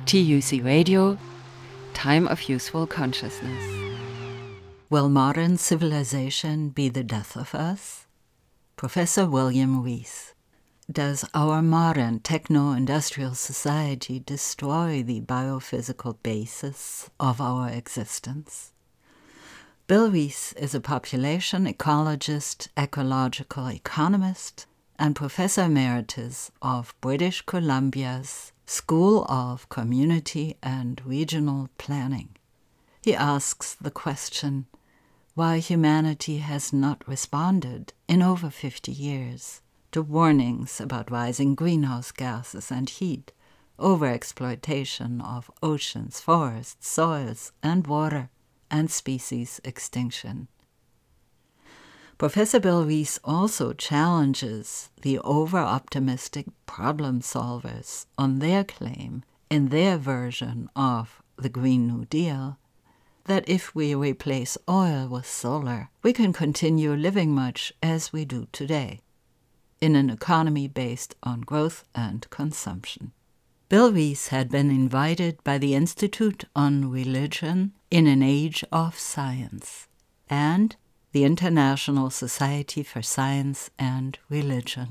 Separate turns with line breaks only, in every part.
TUC Radio, Time of Useful Consciousness. Will modern civilization be the death of us? Professor William Rees. Does our modern techno-industrial society destroy the biophysical basis of our existence? Bill Rees is a population ecologist, ecological economist, and Professor Emeritus of British Columbia's School of Community and Regional Planning. He asks the question why humanity has not responded in over 50 years to warnings about rising greenhouse gases and heat, overexploitation of oceans, forests, soils, and water, and species extinction. Professor Bill Rees also challenges the over-optimistic problem solvers on their claim, in their version of the Green New Deal, that if we replace oil with solar, we can continue living much as we do today, in an economy based on growth and consumption. Bill Rees had been invited by the Institute on Religion in an Age of Science and the International Society for Science and Religion.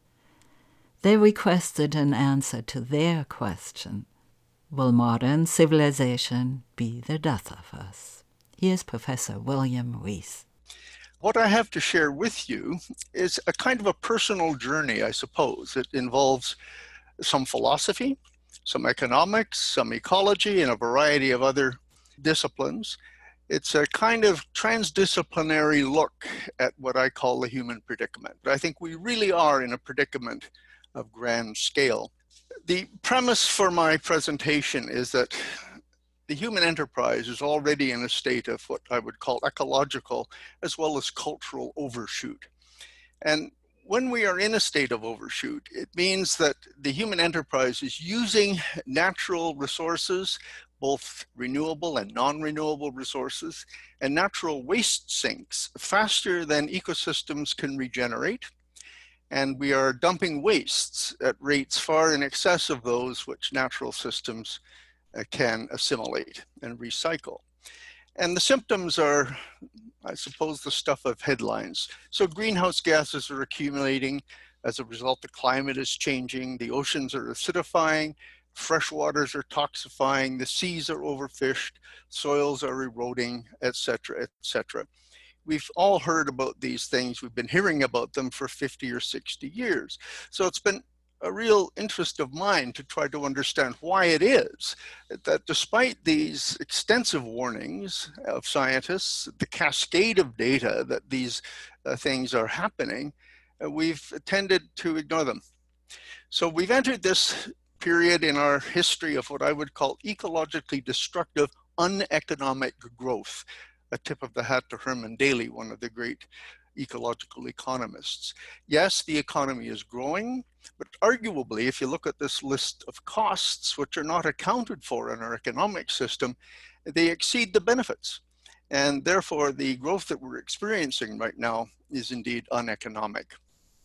They requested an answer to their question, will modern civilization be the death of us? Here's Professor William Rees.
What I have to share with you is a kind of a personal journey, I suppose. It involves some philosophy, some economics, some ecology, and a variety of other disciplines. It's a kind of transdisciplinary look at what I call the human predicament. I think we really are in a predicament of grand scale. The premise for my presentation is that the human enterprise is already in a state of what I would call ecological as well as cultural overshoot. And when we are in a state of overshoot, it means that the human enterprise is using natural resources, both renewable and non-renewable resources, and natural waste sinks faster than ecosystems can regenerate. And we are dumping wastes at rates far in excess of those which natural systems can assimilate and recycle. And the symptoms are, I suppose, the stuff of headlines. So greenhouse gases are accumulating. As a result, the climate is changing. The oceans are acidifying. Fresh waters are toxifying. The seas are overfished. Soils are eroding, etc., etc. We've all heard about these things. We've been hearing about them for 50 or 60 years. So it's been a real interest of mine to try to understand why it is that despite these extensive warnings of scientists, the cascade of data that these things are happening, we've tended to ignore them. So we've entered this period in our history of what I would call ecologically destructive, uneconomic growth. A tip of the hat to Herman Daly, one of the great ecological economists. Yes, the economy is growing, but arguably, if you look at this list of costs, which are not accounted for in our economic system, they exceed the benefits. And therefore, the growth that we're experiencing right now is indeed uneconomic.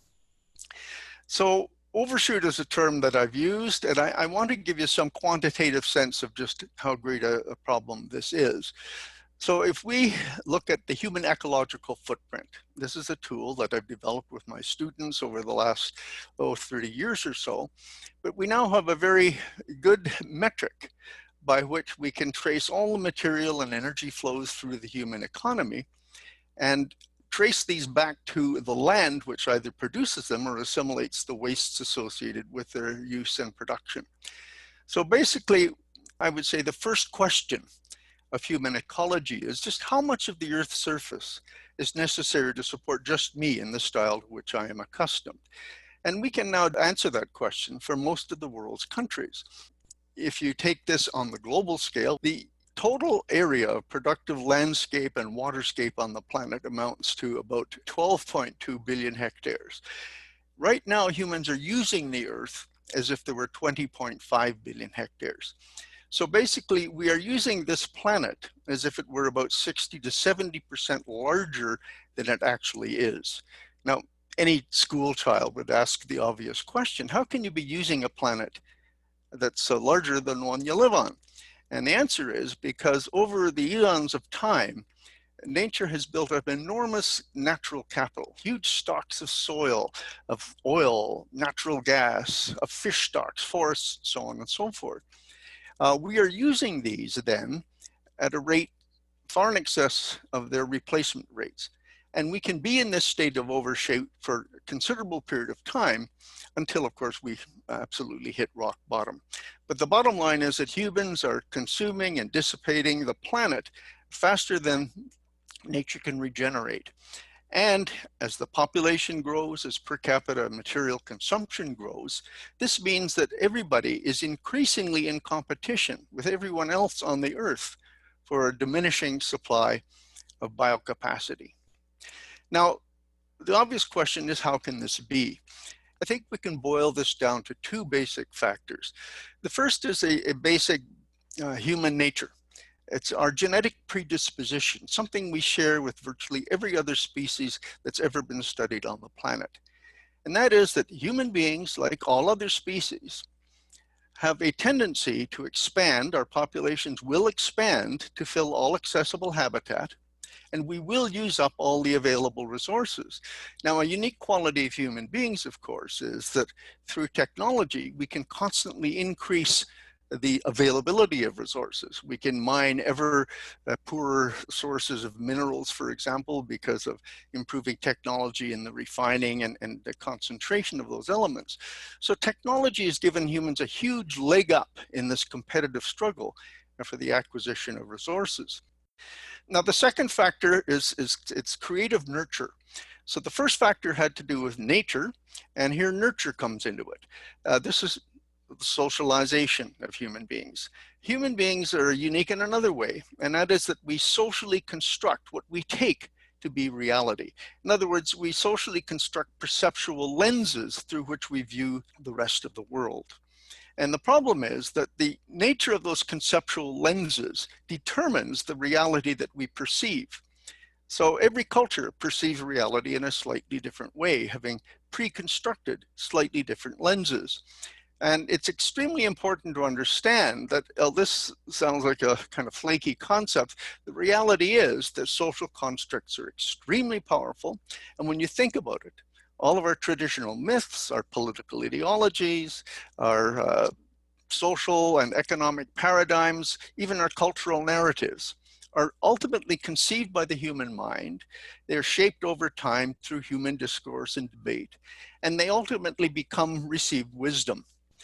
So overshoot is a term that I've used, and I want to give you some quantitative sense of just how great a problem this is. So if we look at the human ecological footprint, this is a tool that I've developed with my students over the last 30 years or so, but we now have a very good metric by which we can trace all the material and energy flows through the human economy and trace these back to the land which either produces them or assimilates the wastes associated with their use and production. So basically, I would say the first question of human ecology is just how much of the Earth's surface is necessary to support just me in the style to which I am accustomed. And we can now answer that question for most of the world's countries. If you take this on the global scale, the total area of productive landscape and waterscape on the planet amounts to about 12.2 billion hectares. Right now, humans are using the Earth as if there were 20.5 billion hectares. So basically, we are using this planet as if it were about 60 to 70% larger than it actually is. Now, any school child would ask the obvious question, how can you be using a planet that's larger than one you live on? And the answer is because over the eons of time, nature has built up enormous natural capital, huge stocks of soil, of oil, natural gas, of fish stocks, forests, so on and so forth. We are using these then at a rate far in excess of their replacement rates. And we can be in this state of overshoot for a considerable period of time until, of course, we absolutely hit rock bottom. But the bottom line is that humans are consuming and dissipating the planet faster than nature can regenerate. And as the population grows, as per capita material consumption grows, this means that everybody is increasingly in competition with everyone else on the earth for a diminishing supply of biocapacity. Now, the obvious question is, how can this be? I think we can boil this down to two basic factors. The first is a basic human nature. It's our genetic predisposition, something we share with virtually every other species that's ever been studied on the planet. And that is that human beings, like all other species, have a tendency to expand. Our populations will expand to fill all accessible habitat, and we will use up all the available resources. Now, a unique quality of human beings, of course, is that through technology, we can constantly increase the availability of resources. We can mine ever poorer sources of minerals, for example, because of improving technology in the refining and the concentration of those elements. So technology has given humans a huge leg up in this competitive struggle for the acquisition of resources. Now, the second factor is it's creative nurture. So the first factor had to do with nature, and here nurture comes into it. This is the socialization of human beings. Human beings are unique in another way, and that is that we socially construct what we take to be reality. In other words, we socially construct perceptual lenses through which we view the rest of the world. And the problem is that the nature of those conceptual lenses determines the reality that we perceive. So every culture perceives reality in a slightly different way, having pre-constructed slightly different lenses. And it's extremely important to understand that this sounds like a kind of flaky concept. The reality is that social constructs are extremely powerful. And when you think about it, all of our traditional myths, our political ideologies, our social and economic paradigms, even our cultural narratives, are ultimately conceived by the human mind. They're shaped over time through human discourse and debate, and they ultimately become received wisdom.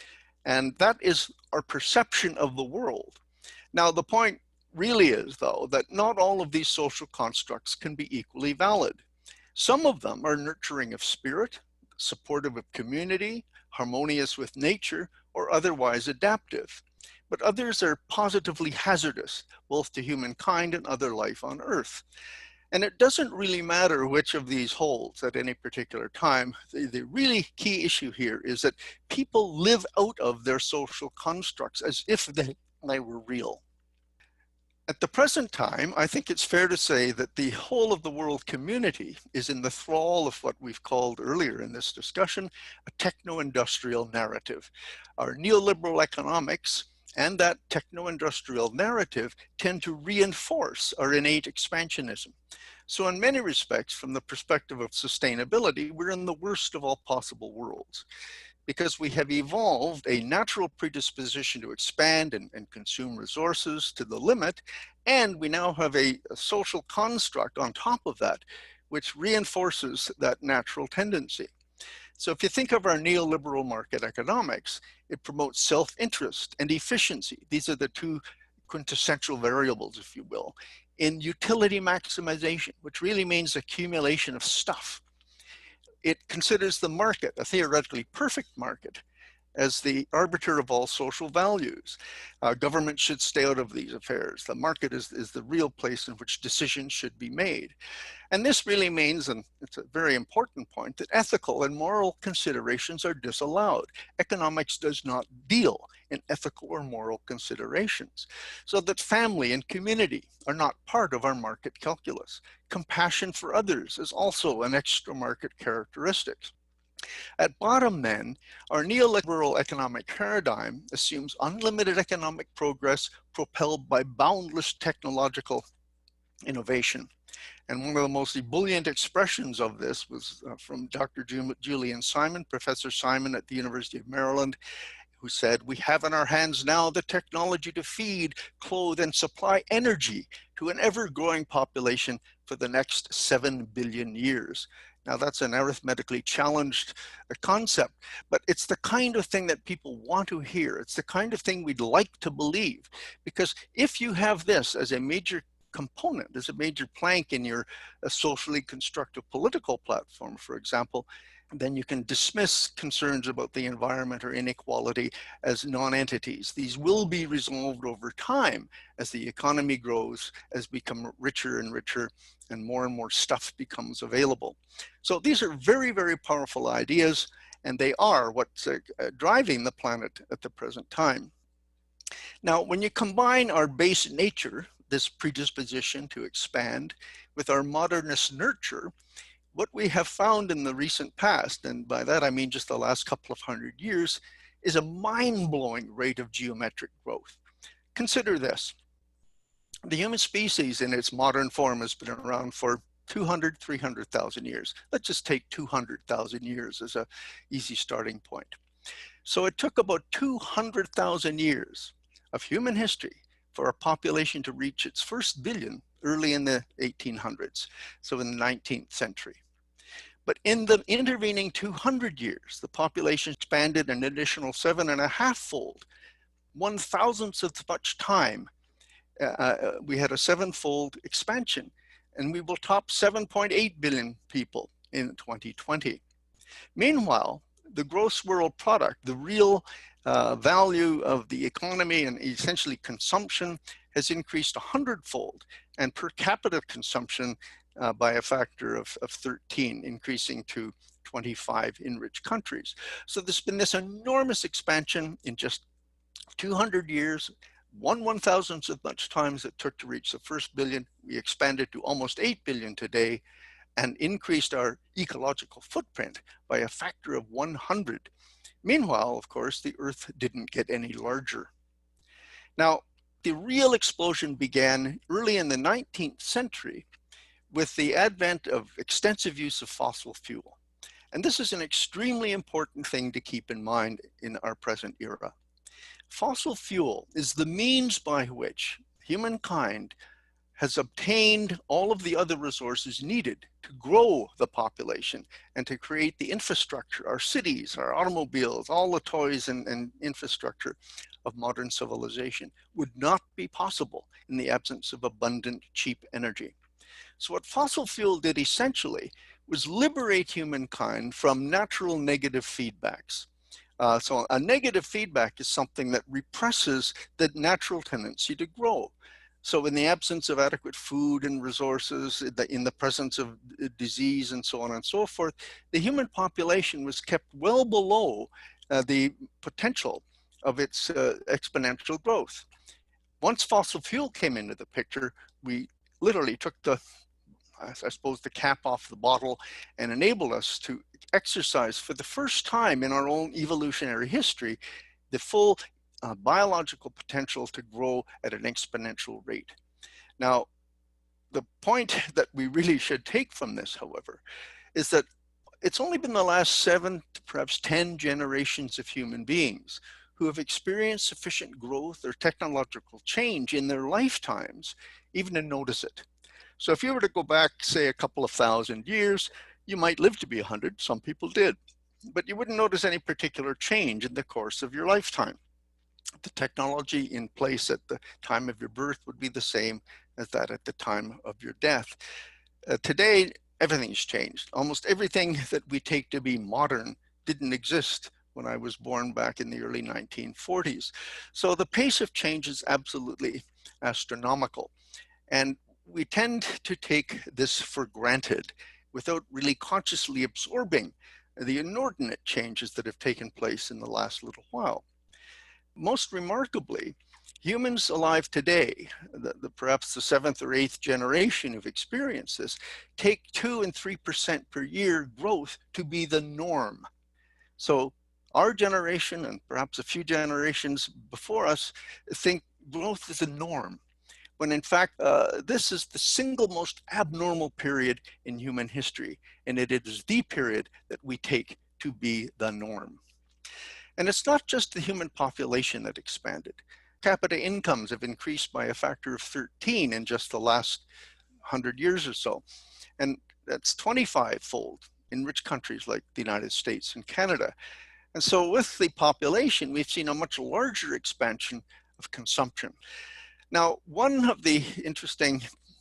And that is our perception of the world. Now, the point really is, though, that not all of these social constructs can be equally valid. Some of them are nurturing of spirit, supportive of community, harmonious with nature, or otherwise adaptive. But others are positively hazardous, both to humankind and other life on Earth. And it doesn't really matter which of these holds at any particular time. The really key issue here is that people live out of their social constructs as if they were real. At the present time, I think it's fair to say that the whole of the world community is in the thrall of what we've called earlier in this discussion, a techno-industrial narrative. Our neoliberal economics and that techno-industrial narrative tend to reinforce our innate expansionism. So in many respects, from the perspective of sustainability, we're in the worst of all possible worlds, because we have evolved a natural predisposition to expand and consume resources to the limit, and we now have a social construct on top of that, which reinforces that natural tendency. So if you think of our neoliberal market economics, it promotes self-interest and efficiency. These are the two quintessential variables, if you will, in utility maximization, which really means accumulation of stuff. It considers the market, a theoretically perfect market, as the arbiter of all social values. Government should stay out of these affairs. The market is the real place in which decisions should be made. And this really means, and it's a very important point, that ethical and moral considerations are disallowed. Economics does not deal in ethical or moral considerations, so that family and community are not part of our market calculus. Compassion for others is also an extra market characteristic. At bottom then, our neoliberal economic paradigm assumes unlimited economic progress propelled by boundless technological innovation. And one of the most ebullient expressions of this was from Dr. Julian Simon, Professor Simon at the University of Maryland, who said, "We have in our hands now the technology to feed, clothe, and supply energy to an ever-growing population for the next 7 billion years." Now, that's an arithmetically challenged concept, but it's the kind of thing that people want to hear. It's the kind of thing we'd like to believe, because if you have this as a major component, as a major plank in your socially constructive political platform, for example, then you can dismiss concerns about the environment or inequality as non-entities. These will be resolved over time as the economy grows, as we become richer and richer, and more stuff becomes available. So these are very, very powerful ideas, and they are what's driving the planet at the present time. Now, when you combine our base nature, this predisposition to expand, with our modernist nurture, what we have found in the recent past, and by that I mean just the last couple of 100 years, is a mind-blowing rate of geometric growth. Consider this. The human species in its modern form has been around for 200, 300,000 years. Let's just take 200,000 years as an easy starting point. So it took about 200,000 years of human history for our population to reach its first billion early in the 1800s, so in the 19th century. But in the intervening 200 years, the population expanded an additional 7.5-fold, 1,000th of much time. We had a 7-fold expansion, and we will top 7.8 billion people in 2020. Meanwhile, the gross world product, the real value of the economy and essentially consumption, has increased 100-fold, and per capita consumption by a factor of 13, increasing to 25 in rich countries. So there's been this enormous expansion in just 200 years, 1/1000th of much time as it took to reach the first billion. We expanded to almost 8 billion today and increased our ecological footprint by a factor of 100. Meanwhile, of course, the Earth didn't get any larger. Now, the real explosion began early in the 19th century with the advent of extensive use of fossil fuel. And this is an extremely important thing to keep in mind in our present era. Fossil fuel is the means by which humankind has obtained all of the other resources needed to grow the population and to create the infrastructure, our cities, our automobiles, all the toys and infrastructure of modern civilization would not be possible in the absence of abundant, cheap energy. So what fossil fuel did essentially was liberate humankind from natural negative feedbacks. So a negative feedback is something that represses the natural tendency to grow. So in the absence of adequate food and resources, in the presence of disease and so on and so forth, the human population was kept well below the potential of its exponential growth. Once fossil fuel came into the picture, we literally took the cap off the bottle and enabled us to exercise for the first time in our own evolutionary history the full biological potential to grow at an exponential rate. Now, the point that we really should take from this, however, is that it's only been the last 7 to perhaps 10 generations of human beings who have experienced sufficient growth or technological change in their lifetimes even to notice it. So if you were to go back, say, a couple of thousand years, you might live to be 100. Some people did, but you wouldn't notice any particular change in the course of your lifetime. The technology in place at the time of your birth would be the same as that at the time of your death. Today, everything's changed. Almost everything that we take to be modern didn't exist when I was born back in the early 1940s. So the pace of change is absolutely astronomical. And we tend to take this for granted without really consciously absorbing the inordinate changes that have taken place in the last little while. Most remarkably, humans alive today, perhaps the seventh or eighth generation who've experienced this, take 2 and 3% per year growth to be the norm. So our generation and perhaps a few generations before us think growth is a norm, when in fact, this is the single most abnormal period in human history, and it is the period that we take to be the norm. And it's not just the human population that expanded. Capita incomes have increased by a factor of 13 in just the last 100 years or so. And that's 25-fold in rich countries like the United States and Canada. And so with the population, we've seen a much larger expansion of consumption. Now, one of the interesting,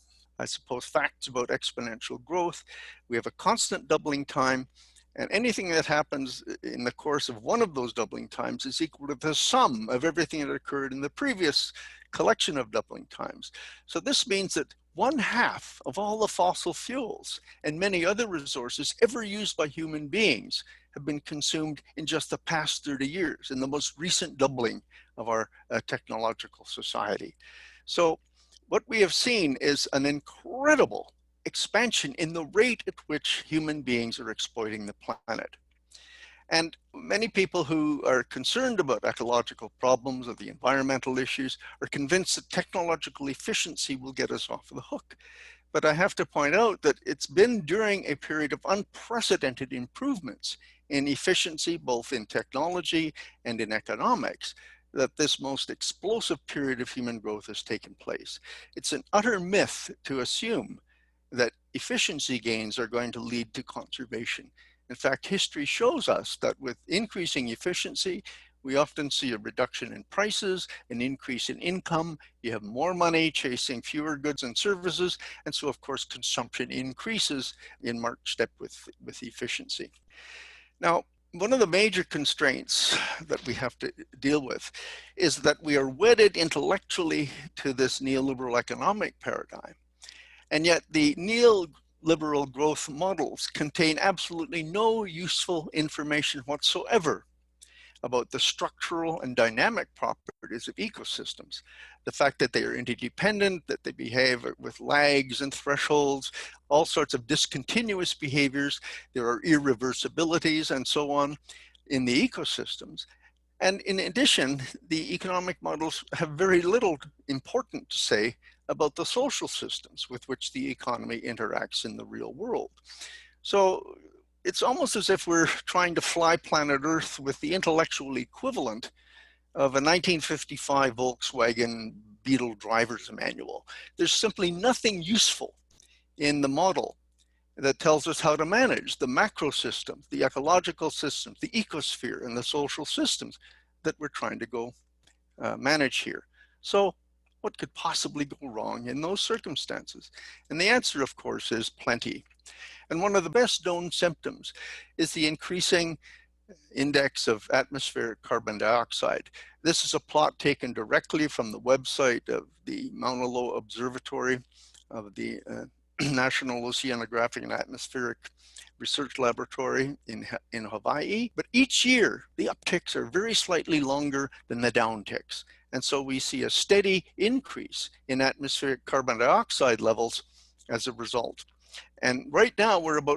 I suppose, facts about exponential growth, we have a constant doubling time, and anything that happens in the course of one of those doubling times is equal to the sum of everything that occurred in the previous collection of doubling times. So this means that 1/2 of all the fossil fuels and many other resources ever used by human beings have been consumed in just the past 30 years, in the most recent doubling of our technological society. So what we have seen is an incredible expansion in the rate at which human beings are exploiting the planet. And many people who are concerned about ecological problems or the environmental issues are convinced that technological efficiency will get us off the hook. But I have to point out that it's been during a period of unprecedented improvements in efficiency, both in technology and in economics, that this most explosive period of human growth has taken place. It's an utter myth to assume that efficiency gains are going to lead to conservation. In fact, history shows us that with increasing efficiency, we often see a reduction in prices, an increase in income, you have more money chasing fewer goods and services, and so of course consumption increases in marked step with efficiency. Now, one of the major constraints that we have to deal with is that we are wedded intellectually to this neoliberal economic paradigm. And yet the neoliberal growth models contain absolutely no useful information whatsoever about the structural and dynamic properties of ecosystems. The fact that they are interdependent, that they behave with lags and thresholds, all sorts of discontinuous behaviors, there are irreversibilities and so on in the ecosystems. And in addition, the economic models have very little important to say about the social systems with which the economy interacts in the real world. So it's almost as if we're trying to fly planet Earth with the intellectual equivalent of a 1955 Volkswagen Beetle driver's manual. There's simply nothing useful in the model that tells us how to manage the macro systems, the ecological systems, the ecosphere, and the social systems that we're trying to go manage here. So what could possibly go wrong in those circumstances? And the answer, of course, is plenty. And one of the best known symptoms is the increasing index of atmospheric carbon dioxide. This is a plot taken directly from the website of the Mauna Loa Observatory of the National Oceanographic and Atmospheric Research Laboratory in Hawaii. But each year, the upticks are very slightly longer than the downticks. And so we see a steady increase in atmospheric carbon dioxide levels as a result. And right now, we're about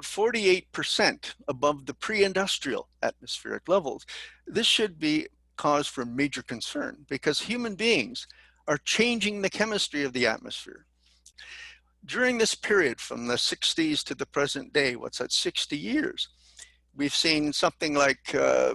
48% above the pre-industrial atmospheric levels. This should be cause for major concern because human beings are changing the chemistry of the atmosphere. During this period from the 60s to the present day, what's that, 60 years, we've seen something like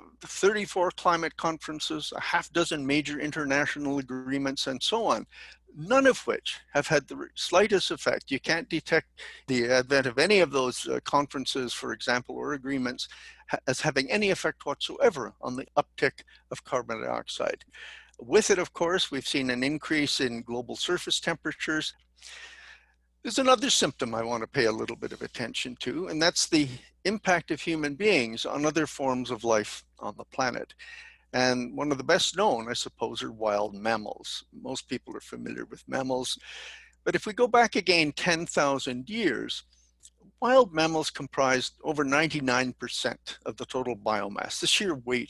34 climate conferences, a half dozen major international agreements, and so on, none of which have had the slightest effect. You can't detect the advent of any of those conferences, for example, or agreements as having any effect whatsoever on the uptick of carbon dioxide. With it, of course, we've seen an increase in global surface temperatures. There's another symptom I want to pay a little bit of attention to, and that's the impact of human beings on other forms of life on the planet. And one of the best known, I suppose, are wild mammals. Most people are familiar with mammals. But if we go back again 10,000 years, wild mammals comprised over 99% of the total biomass, the sheer weight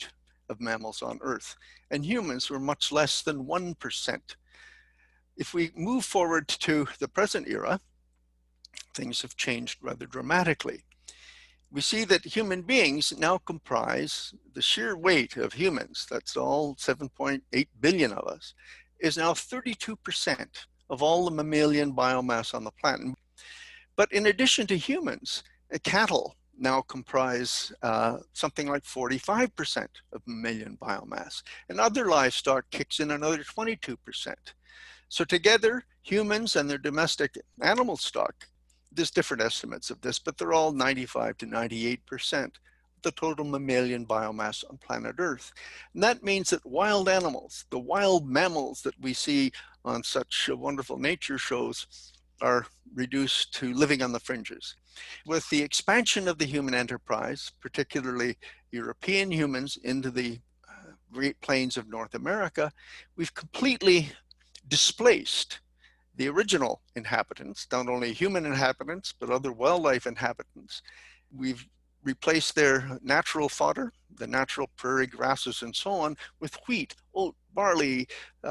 of mammals on Earth, and humans were much less than 1%. If we move forward to the present era, things have changed rather dramatically. We see that human beings now comprise the sheer weight of humans, that's all 7.8 billion of us, is now 32% of all the mammalian biomass on the planet. But in addition to humans, cattle now comprise something like 45% of mammalian biomass, and other livestock kicks in another 22%. So together, humans and their domestic animal stock, there's different estimates of this, but they're all 95 to 98% of the total mammalian biomass on planet Earth. And that means that wild animals, the wild mammals that we see on such wonderful nature shows, are reduced to living on the fringes. With the expansion of the human enterprise, particularly European humans into the Great Plains of North America, we've completely displaced the original inhabitants, not only human inhabitants, but other wildlife inhabitants. We've replaced their natural fodder, the natural prairie grasses and so on, with wheat, oat, barley,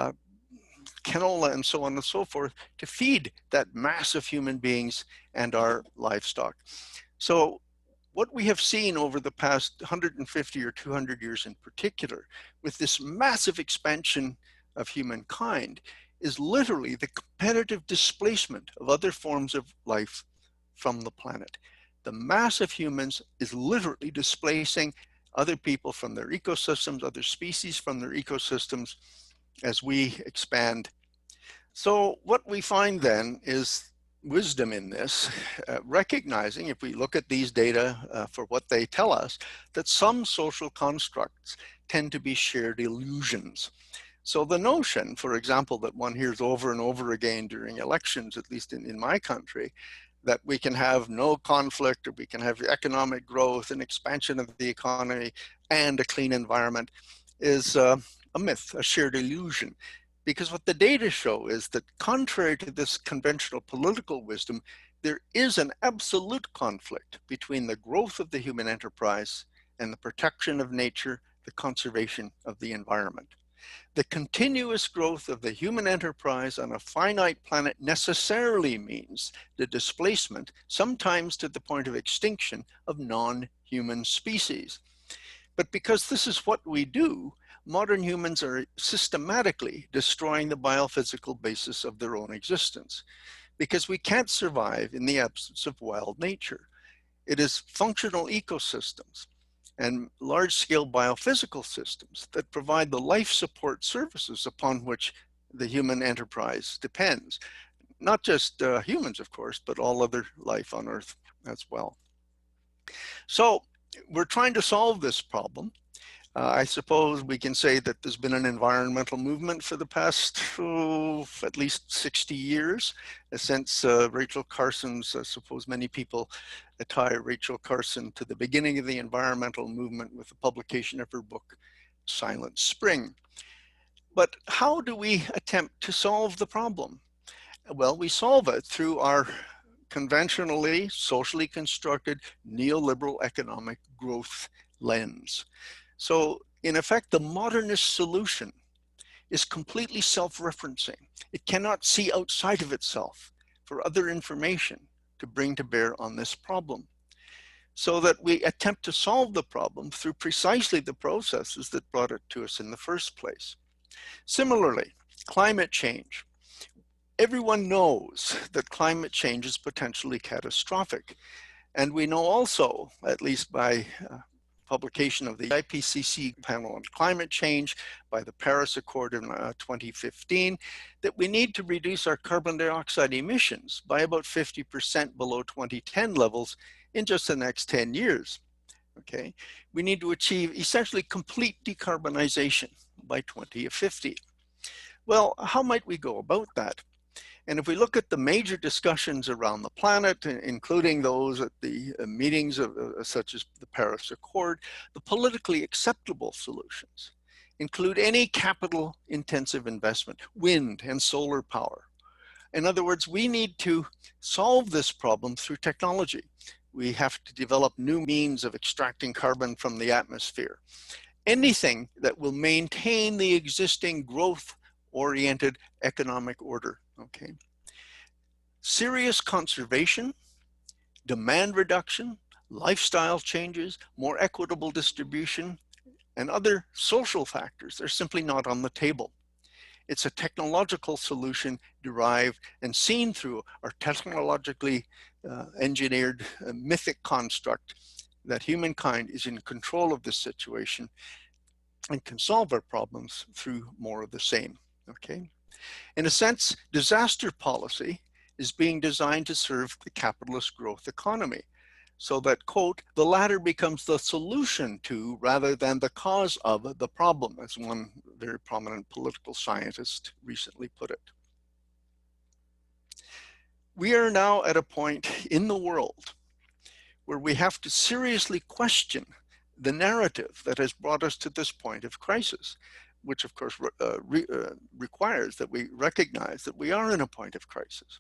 canola, and so on and so forth, to feed that mass of human beings and our livestock. So what we have seen over the past 150 or 200 years in particular, with this massive expansion of humankind, is literally the competitive displacement of other forms of life from the planet. The mass of humans is literally displacing other people from their ecosystems, other species from their ecosystems as we expand. So what we find then is wisdom in this, recognizing, if we look at these data for what they tell us, that some social constructs tend to be shared illusions. So the notion, for example, that one hears over and over again during elections, at least in my country, that we can have no conflict, or we can have economic growth and expansion of the economy and a clean environment, is a myth, a shared illusion. Because what the data show is that, contrary to this conventional political wisdom, there is an absolute conflict between the growth of the human enterprise and the protection of nature, the conservation of the environment. The continuous growth of the human enterprise on a finite planet necessarily means the displacement, sometimes to the point of extinction, of non-human species. But because this is what we do, modern humans are systematically destroying the biophysical basis of their own existence, because we can't survive in the absence of wild nature. It is functional ecosystems and large-scale biophysical systems that provide the life support services upon which the human enterprise depends. Not just humans, of course, but all other life on Earth as well. So we're trying to solve this problem. I suppose we can say that there's been an environmental movement for the past at least 60 years, since Rachel Carson's, I suppose many people tie Rachel Carson to the beginning of the environmental movement with the publication of her book, Silent Spring. But how do we attempt to solve the problem? Well, we solve it through our conventionally, socially constructed neoliberal economic growth lens. So in effect, the modernist solution is completely self-referencing. It cannot see outside of itself for other information to bring to bear on this problem. So that we attempt to solve the problem through precisely the processes that brought it to us in the first place. Similarly, climate change. Everyone knows that climate change is potentially catastrophic. And we know also, at least by publication of the IPCC panel on climate change, by the Paris Accord in 2015, that we need to reduce our carbon dioxide emissions by about 50% below 2010 levels in just the next 10 years. Okay, we need to achieve essentially complete decarbonization by 2050. Well, how might we go about that? And if we look at the major discussions around the planet, including those at the meetings of, such as the Paris Accord, the politically acceptable solutions include any capital-intensive investment, wind and solar power. In other words, we need to solve this problem through technology. We have to develop new means of extracting carbon from the atmosphere. anything that will maintain the existing growth-oriented economic order, okay? Serious conservation, demand reduction, lifestyle changes, more equitable distribution, and other social factors, they're simply not on the table. It's a technological solution derived and seen through our technologically engineered mythic construct that humankind is in control of this situation and can solve our problems through more of the same, okay? In a sense, disaster policy is being designed to serve the capitalist growth economy, so that, quote, the latter becomes the solution to rather than the cause of the problem, as one very prominent political scientist recently put it. We are now at a point in the world where we have to seriously question the narrative that has brought us to this point of crisis, which of course requires that we recognize that we are in a point of crisis.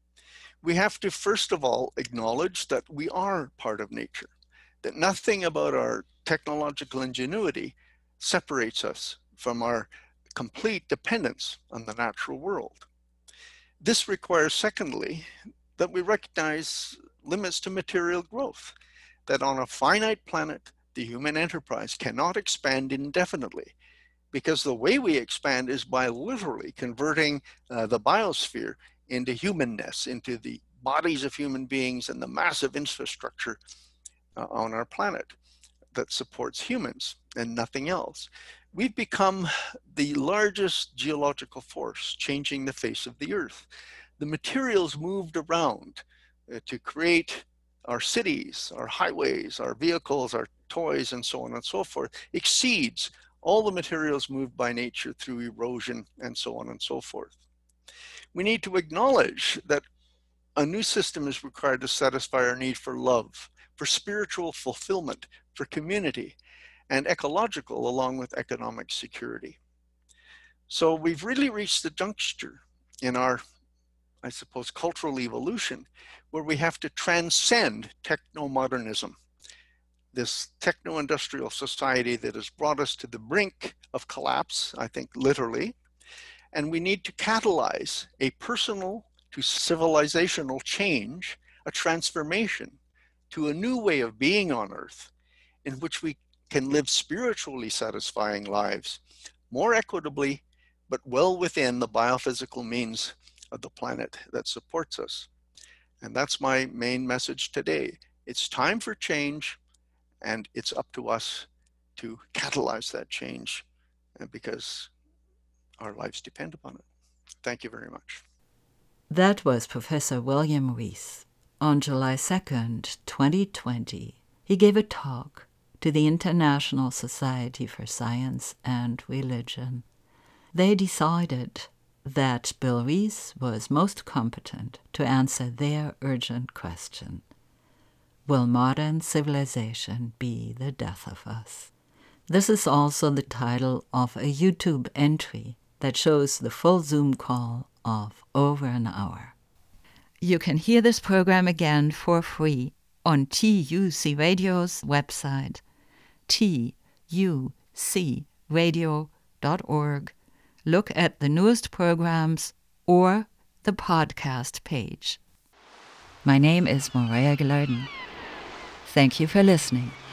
We have to first of all acknowledge that we are part of nature, that nothing about our technological ingenuity separates us from our complete dependence on the natural world. This requires, secondly, that we recognize limits to material growth, that on a finite planet, the human enterprise cannot expand indefinitely, because the way we expand is by literally converting the biosphere into humanness, into the bodies of human beings and the massive infrastructure on our planet that supports humans and nothing else. We've become the largest geological force changing the face of the earth. The materials moved around to create our cities, our highways, our vehicles, our toys, and so on and so forth, exceeds all the materials moved by nature through erosion and so on and so forth. We need to acknowledge that a new system is required to satisfy our need for love, for spiritual fulfillment, for community, and ecological along with economic security. So we've really reached the juncture in our, I suppose, cultural evolution where we have to transcend techno-modernism, this techno-industrial society that has brought us to the brink of collapse, I think literally, and we need to catalyze a personal to civilizational change, a transformation to a new way of being on Earth in which we can live spiritually satisfying lives more equitably, but well within the biophysical means of the planet that supports us. And that's my main message today. It's time for change, and it's up to us to catalyze that change because our lives depend upon it. Thank you very much.
That was Professor William Rees. On July 2nd, 2020, he gave a talk to the International Society for Science and Religion. They decided that Bill Rees was most competent to answer their urgent question: will modern civilization be the death of us? This is also the title of a YouTube entry that shows the full Zoom call of over an hour. You can hear this program again for free on TUC Radio's website, tucradio.org. Look at the newest programs or the podcast page. My name is Morea Gilardin. Thank you for listening.